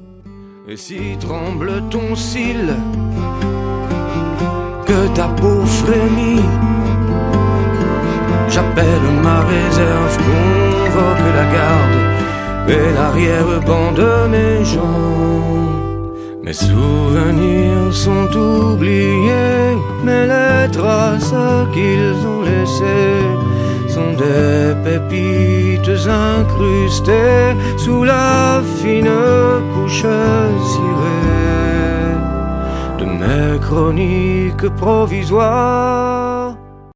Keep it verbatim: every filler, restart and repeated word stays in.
Et si tremble ton cil, que ta peau frémit, j'appelle ma réserve, convoque la garde et l'arrière-ban de mes jambes. Mes souvenirs sont oubliés, mais les traces qu'ils ont laissées sont des pépites incrustées sous la fine couche cirée de mes chroniques provisoires.